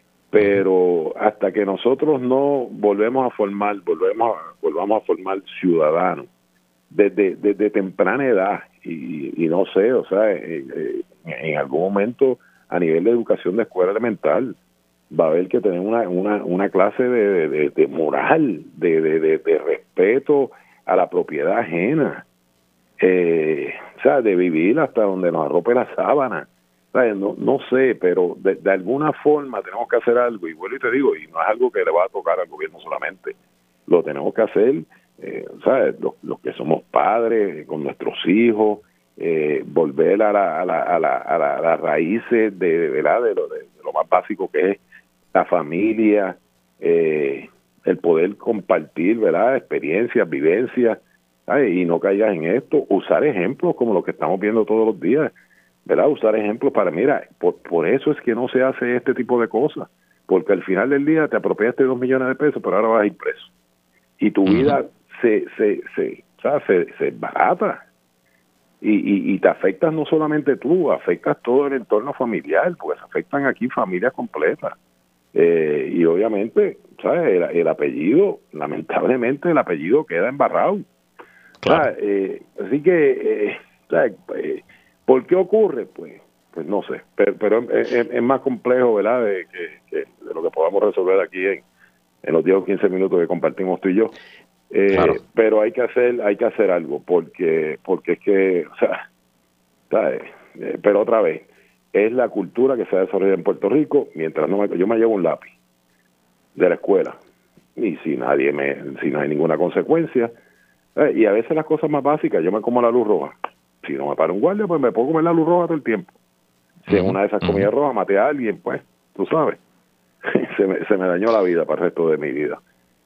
pero hasta que nosotros no volvemos a formar volvemos a, volvamos a formar ciudadanos desde desde temprana edad y, y no sé, o sea, en, en algún momento a nivel de educación de escuela elemental va a haber que tener una una, una clase de, de, de moral, de, de, de, de respeto a la propiedad ajena, eh, o sea, de vivir hasta donde nos arrope la sábana. ¿Sabes? No, no sé, pero de, de alguna forma tenemos que hacer algo, y vuelvo y te digo, y no es algo que le va a tocar al gobierno solamente, lo tenemos que hacer, eh, ¿sabes? Los, los que somos padres, con nuestros hijos, eh, volver a la, a la, a la, a la, a las raíces de, de, ¿verdad? de, lo, de, de lo más básico que es la familia, eh, el poder compartir, ¿verdad?, experiencias, vivencias, ¿sabes? Y no caigas en esto, usar ejemplos como lo que estamos viendo todos los días, ¿verdad?, usar ejemplos para, mira, por, por eso es que no se hace este tipo de cosas, porque al final del día te apropiaste dos millones de pesos, pero ahora vas a ir preso, y tu uh-huh. vida se, se, se, ¿sabes? se, se barata, y, y, y te afectas no solamente tú, afectas todo el entorno familiar, porque se afectan aquí familias completas. Eh, y obviamente, ¿sabes? El, el apellido, lamentablemente el apellido queda embarrado. Claro. Eh, así que, eh, ¿sabes? Eh, ¿por qué ocurre? Pues pues no sé, pero, pero es, es, es más complejo, ¿verdad?, de, que, que de lo que podamos resolver aquí en, en los diez o quince minutos que compartimos tú y yo. Eh, claro. Pero hay que hacer hay que hacer algo, porque porque es que, o sea, ¿sabes? Eh, pero otra vez, es la cultura que se ha desarrollado en Puerto Rico. Mientras no me, yo me llevo un lápiz de la escuela y si nadie me si no hay ninguna consecuencia, eh, y a veces las cosas más básicas, yo me como la luz roja, si no me para un guardia, pues me puedo comer la luz roja todo el tiempo. Si uh-huh. en una de esas comidas uh-huh. rojas maté a alguien, pues tú sabes, se, me, se me dañó la vida para el resto de mi vida.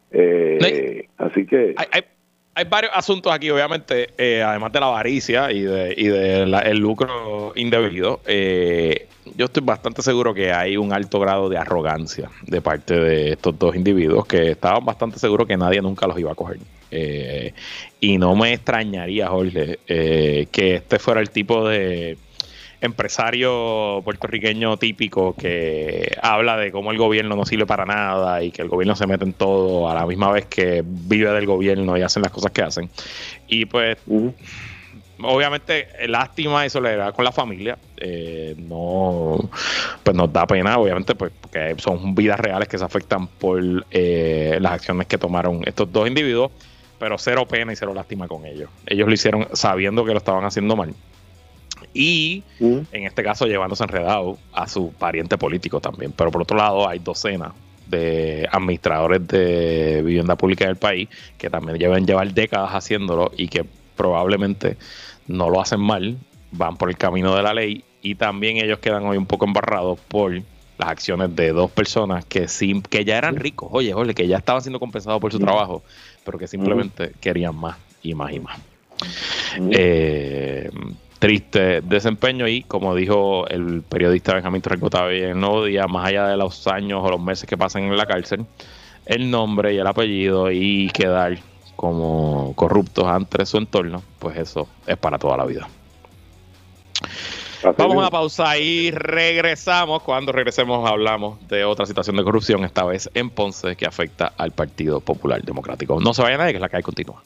Eh, no, así que hay, hay, hay varios asuntos aquí, obviamente, eh, además de la avaricia y de, y de la, el lucro indebido. Eh, yo estoy bastante seguro que hay un alto grado de arrogancia de parte de estos dos individuos que estaban bastante seguros que nadie nunca los iba a coger. Eh, y no me extrañaría, Jorge, eh, que este fuera el tipo de empresario puertorriqueño típico que habla de cómo el gobierno no sirve para nada y que el gobierno se mete en todo a la misma vez que vive del gobierno y hacen las cosas que hacen. Y pues uh-huh. obviamente lástima y solidaridad con la familia. Eh, no, pues nos da pena, obviamente, pues porque son vidas reales que se afectan por eh, las acciones que tomaron estos dos individuos, pero cero pena y cero lástima con ellos. Ellos lo hicieron sabiendo que lo estaban haciendo mal. Y uh-huh. en este caso llevándose enredado a su pariente político también. Pero por otro lado hay docenas de administradores de vivienda pública del país que también llevan llevar décadas haciéndolo y que probablemente no lo hacen mal, van por el camino de la ley, y también ellos quedan hoy un poco embarrados por las acciones de dos personas que sí, que ya eran ricos, oye, oye, que ya estaban siendo compensados por su trabajo, pero que simplemente querían más y más y más. Eh, triste desempeño, y como dijo el periodista Benjamín Torrecota en el Nuevo Día, más allá de los años o los meses que pasan en la cárcel, el nombre y el apellido y quedar como corruptos ante su entorno, pues eso es para toda la vida. Vamos a una pausa y regresamos. Cuando regresemos hablamos de otra situación de corrupción, esta vez en Ponce, que afecta al Partido Popular Democrático. No se vaya nadie, que la calle continúa.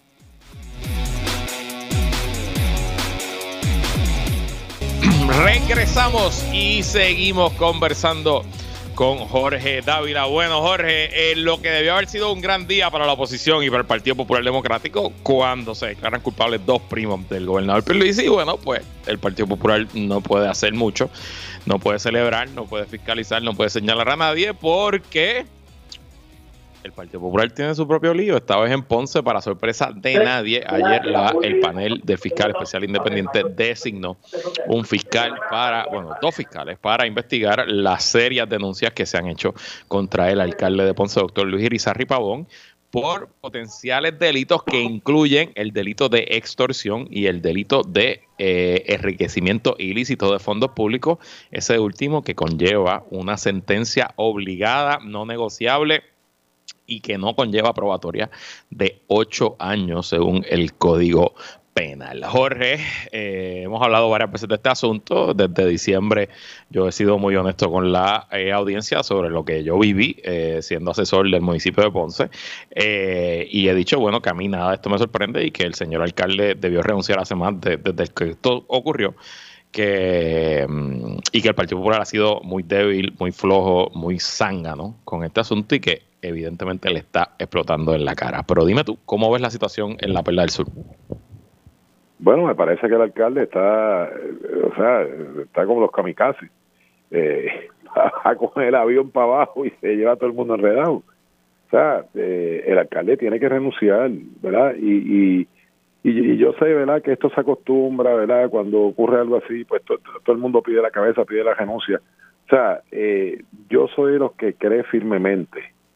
Regresamos y seguimos conversando con Jorge Dávila. Bueno, Jorge, eh, lo que debió haber sido un gran día para la oposición y para el Partido Popular Democrático cuando se declaran culpables dos primos del gobernador Pierluisi, bueno, pues el Partido Popular no puede hacer mucho, no puede celebrar, no puede fiscalizar, no puede señalar a nadie porque el Partido Popular tiene su propio lío, esta vez en Ponce, para sorpresa de nadie. Ayer la, el panel de fiscal especial independiente designó un fiscal para, bueno, dos fiscales para investigar las serias denuncias que se han hecho contra el alcalde de Ponce, doctor Luis Irizarry Pavón, por potenciales delitos que incluyen el delito de extorsión y el delito de eh, enriquecimiento ilícito de fondos públicos, ese último que conlleva una sentencia obligada, no negociable, y que no conlleva probatoria de ocho años según el Código Penal. Jorge, eh, hemos hablado varias veces de este asunto. Desde diciembre yo he sido muy honesto con la eh, audiencia sobre lo que yo viví eh, siendo asesor del municipio de Ponce, eh, y he dicho, bueno, que a mí nada de esto me sorprende y que el señor alcalde debió renunciar hace más de, desde que esto ocurrió, que y que el Partido Popular ha sido muy débil, muy flojo, muy zángano con este asunto y que evidentemente le está explotando en la cara. Pero dime tú, ¿cómo ves la situación en la Perla del Sur? Bueno, me parece que el alcalde está, eh, o sea, está como los kamikazes. Eh, va con el avión para abajo y se lleva a todo el mundo enredado. O sea, eh, el alcalde tiene que renunciar, ¿verdad? Y, y, y, y yo sé, ¿verdad?, que esto se acostumbra, ¿verdad? Cuando ocurre algo así, pues to, to, todo el mundo pide la cabeza, pide la renuncia. O sea, eh, yo soy de los que cree firmemente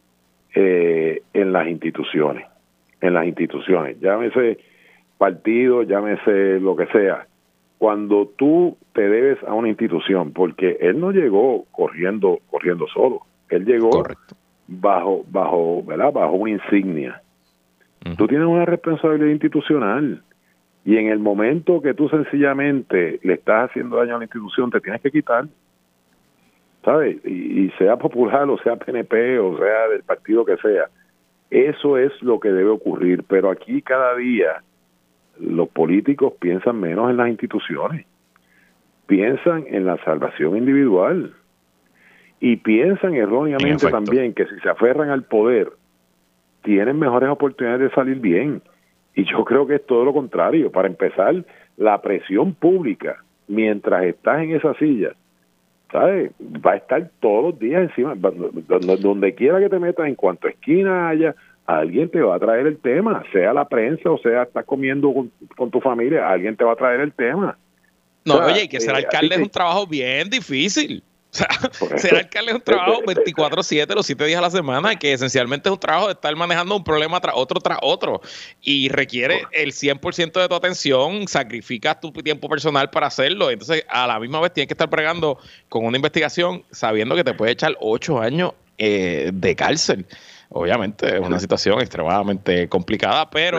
Eh, en las instituciones, en las instituciones, llámese partido, llámese lo que sea. Cuando tú te debes a una institución, porque él no llegó corriendo, corriendo solo, él llegó Correcto. bajo, bajo, ¿verdad? Bajo una insignia. Uh-huh. Tú tienes una responsabilidad institucional y en el momento que tú sencillamente le estás haciendo daño a la institución, te tienes que quitar. ¿Sabes? Y, y sea popular o sea P N P o sea del partido que sea, eso es lo que debe ocurrir. Pero aquí cada día los políticos piensan menos en las instituciones, piensan en la salvación individual y piensan erróneamente también que si se aferran al poder tienen mejores oportunidades de salir bien, y yo creo que es todo lo contrario. Para empezar, la presión pública mientras estás en esa silla, ¿sabes?, va a estar todos los días encima. Donde quiera que te metas, en cuanto esquina haya, alguien te va a traer el tema, sea la prensa o sea estás comiendo con, con tu familia, alguien te va a traer el tema. No, o sea, oye, y que ser eh, alcalde es un trabajo bien difícil. O sea, ser alcalde es un trabajo veinticuatro siete, los siete días a la semana, y que esencialmente es un trabajo de estar manejando un problema tras otro, tras otro, y requiere el cien por ciento de tu atención, sacrificas tu tiempo personal para hacerlo, entonces a la misma vez tienes que estar bregando con una investigación sabiendo que te puede echar ocho años eh, de cárcel. Obviamente es una situación extremadamente complicada, pero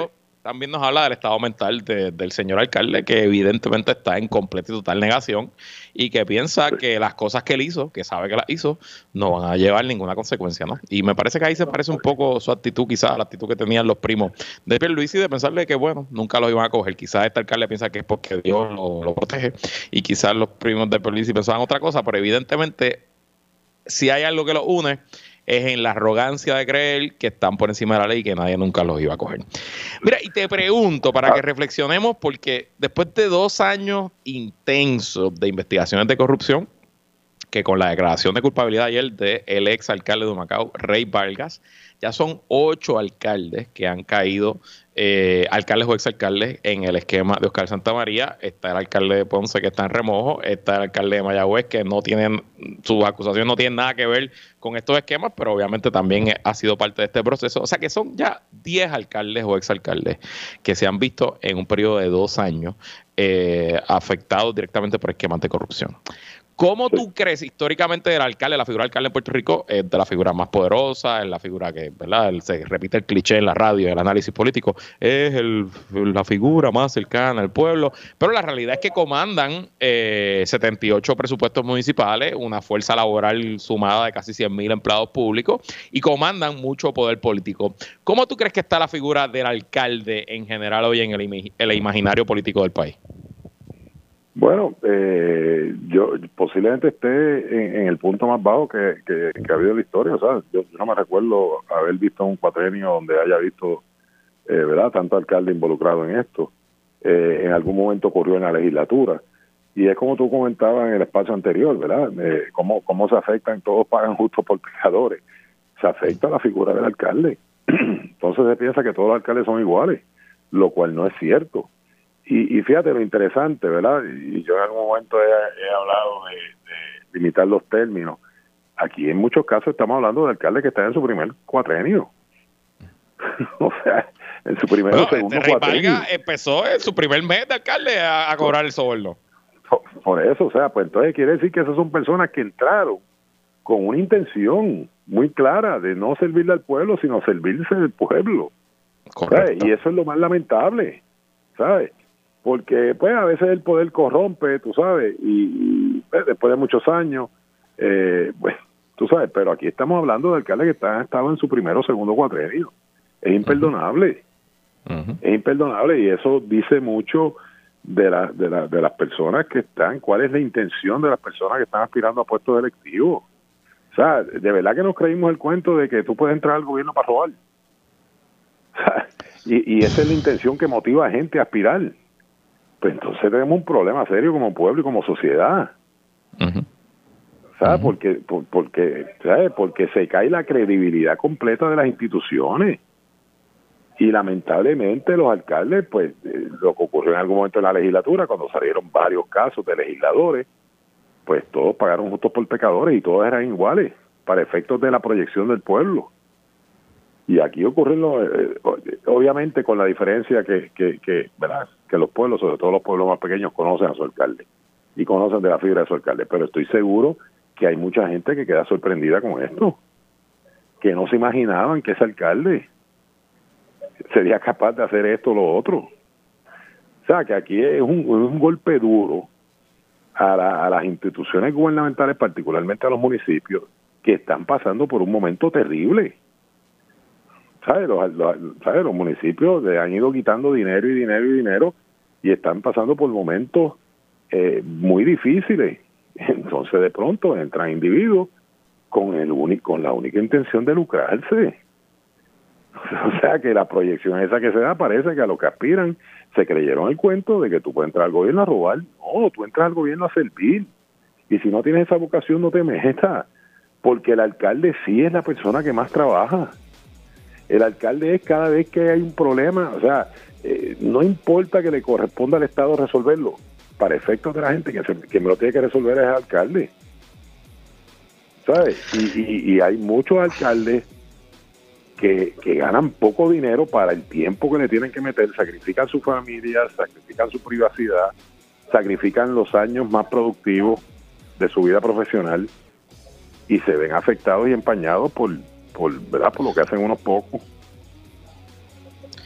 también nos habla del estado mental de, del señor alcalde, que evidentemente está en completa y total negación y que piensa que las cosas que él hizo, que sabe que las hizo, no van a llevar ninguna consecuencia, ¿no? Y me parece que ahí se parece un poco su actitud, quizás a la actitud que tenían los primos de Pierluisi, de pensarle que, bueno, nunca los iban a coger. Quizás este alcalde piensa que es porque Dios lo, lo protege y quizás los primos de Pierluisi pensaban otra cosa, pero evidentemente si hay algo que los une es en la arrogancia de creer que están por encima de la ley y que nadie nunca los iba a coger. Mira, y te pregunto, para que reflexionemos, porque después de dos años intensos de investigaciones de corrupción, que con la declaración de culpabilidad ayer del ex alcalde de Humacao, Rey Vargas, ya son ocho alcaldes que han caído, eh, alcaldes o exalcaldes, en el esquema de Oscar Santamaría. Está el alcalde de Ponce, que está en remojo. Está el alcalde de Mayagüez, que no tienen, sus acusaciones no tienen nada que ver con estos esquemas, pero obviamente también ha sido parte de este proceso. O sea que son ya diez alcaldes o exalcaldes que se han visto en un periodo de dos años eh, afectados directamente por esquemas de corrupción. ¿Cómo tú crees históricamente del alcalde, la figura del alcalde en Puerto Rico es de la figura más poderosa, es la figura que, ¿verdad? Se repite el cliché en la radio, en el análisis político, es el, la figura más cercana al pueblo, pero la realidad es que comandan eh, setenta y ocho presupuestos municipales, una fuerza laboral sumada de casi cien mil empleados públicos y comandan mucho poder político. ¿Cómo tú crees que está la figura del alcalde en general hoy en el, el imaginario político del país? Bueno, eh, yo posiblemente esté en, en el punto más bajo que, que, que ha habido en la historia. O sea, yo, yo no me recuerdo haber visto un cuatrenio donde haya visto, eh, ¿verdad?, tanto alcalde involucrado en esto. Eh, en algún momento ocurrió en la legislatura. Y es como tú comentabas en el espacio anterior, ¿verdad? Eh, cómo, cómo se afectan, todos pagan justo por pecadores. Se afecta la figura del alcalde. Entonces se piensa que todos los alcaldes son iguales, lo cual no es cierto. Y, y fíjate lo interesante, ¿verdad? Y yo en algún momento he, he hablado de, de limitar los términos. Aquí en muchos casos estamos hablando de alcaldes que están en su primer cuatrenio. O sea, en su primer bueno, o segundo este cuatrenio. Rey empezó en su primer mes de alcalde a, a cobrar el sueldo. Por, por eso, o sea, pues entonces quiere decir que esas son personas que entraron con una intención muy clara de no servirle al pueblo, sino servirse del pueblo. Correcto. Y eso es lo más lamentable, ¿sabes? Porque pues a veces el poder corrompe, tú sabes, y, y pues, después de muchos años, eh, pues tú sabes, pero aquí estamos hablando de alcaldes que están, estado en su primero o segundo cuatrenio. Es imperdonable, uh-huh. es imperdonable y eso dice mucho de, la, de, la, de las personas que están, cuál es la intención de las personas que están aspirando a puestos electivos. O sea, de verdad que nos creímos el cuento de que tú puedes entrar al gobierno para robar. O sea, y, y esa es la intención que motiva a gente a aspirar. Pues entonces tenemos un problema serio como pueblo y como sociedad. Uh-huh. ¿Sabes? Uh-huh. Porque, por, porque, ¿sabes? Porque se cae la credibilidad completa de las instituciones. Y lamentablemente los alcaldes, pues, eh, lo que ocurrió en algún momento en la legislatura, cuando salieron varios casos de legisladores, pues todos pagaron justos por pecadores y todos eran iguales, para efectos de la proyección del pueblo. Y aquí ocurren, lo, eh, obviamente, con la diferencia que, que, que, ¿verdad?, que los pueblos, sobre todo los pueblos más pequeños, conocen a su alcalde y conocen de la figura de su alcalde. Pero estoy seguro que hay mucha gente que queda sorprendida con esto, que no se imaginaban que ese alcalde sería capaz de hacer esto o lo otro. O sea, que aquí es un, un golpe duro a, la, a las instituciones gubernamentales, particularmente a los municipios, que están pasando por un momento terrible. ¿Sabes? Los, los, ¿sabes? Los municipios le han ido quitando dinero y dinero y dinero y están pasando por momentos eh, muy difíciles. Entonces, de pronto entran individuos con, el único, con la única intención de lucrarse. O sea, que la proyección esa que se da parece que a los que aspiran se creyeron el cuento de que tú puedes entrar al gobierno a robar. No, tú entras al gobierno a servir. Y si no tienes esa vocación, no te metas. Porque el alcalde sí es la persona que más trabaja. El alcalde es cada vez que hay un problema, o sea, eh, no importa que le corresponda al Estado resolverlo, para efectos de la gente que, se, que me lo tiene que resolver es el alcalde, ¿sabes? Y, y, y hay muchos alcaldes que, que ganan poco dinero para el tiempo que le tienen que meter, sacrifican su familia, sacrifican su privacidad, sacrifican los años más productivos de su vida profesional y se ven afectados y empañados por... Por, ¿verdad? Por lo que hacen unos pocos.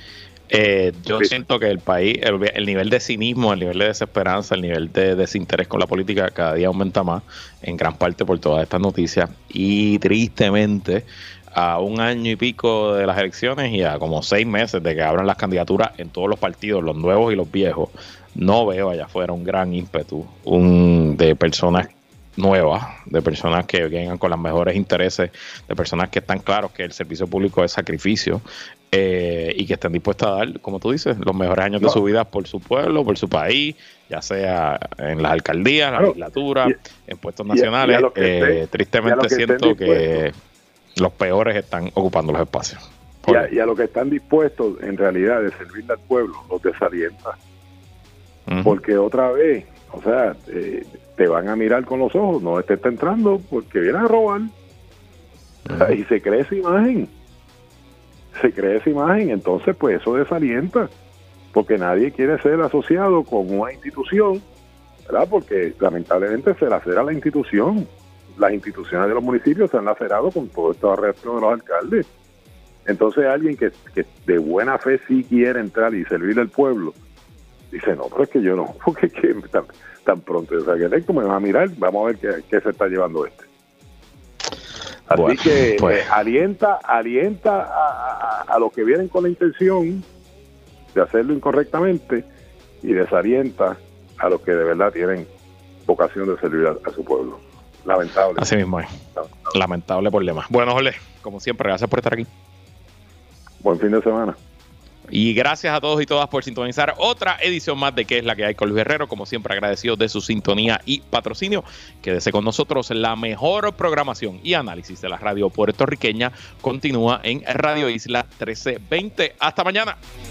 Eh, yo sí. siento que el país, el, el nivel de cinismo, el nivel de desesperanza, el nivel de desinterés con la política cada día aumenta más, en gran parte por todas estas noticias. Y tristemente, a un año y pico de las elecciones y a como seis meses de que abran las candidaturas en todos los partidos, los nuevos y los viejos, no veo allá afuera un gran ímpetu un, de personas nuevas, de personas que vengan con los mejores intereses, de personas que están claros que el servicio público es sacrificio eh, y que estén dispuestas a dar, como tú dices, los mejores años no. de su vida por su pueblo, por su país, ya sea en las alcaldías, la legislatura, en puestos nacionales. Y, y eh, estén, tristemente que siento que los peores están ocupando los espacios. Y a, y a los que están dispuestos en realidad de servirle al pueblo, los desalienta. Uh-huh. Porque otra vez, o sea, eh, te van a mirar con los ojos, no te está entrando porque vienen a robar. Uh-huh. O sea, y se cree esa imagen. Se cree esa imagen, entonces pues eso desalienta. Porque nadie quiere ser asociado con una institución, ¿verdad? Porque lamentablemente se lacera la institución. Las instituciones de los municipios se han lacerado con todo esto arresto de los alcaldes. Entonces alguien que, que de buena fe sí quiere entrar y servirle al pueblo, dice, no, pero es que yo no, porque es que tan, tan pronto yo salga electo me van a mirar, vamos a ver qué, qué se está llevando este. Así bueno, que pues. eh, alienta, alienta a, a, a los que vienen con la intención de hacerlo incorrectamente y desalienta a los que de verdad tienen vocación de servir a, a su pueblo. Lamentable. Así mismo es. Lamentable, Lamentable por demás. Bueno, Jorge, como siempre, gracias por estar aquí. Buen fin de semana. Y gracias a todos y todas por sintonizar otra edición más de ¿Qué es la que hay con Luis Herrero? Como siempre, agradecidos de su sintonía y patrocinio. Quédese con nosotros. La mejor programación y análisis de la radio puertorriqueña continúa en Radio Isla trece veinte. Hasta mañana.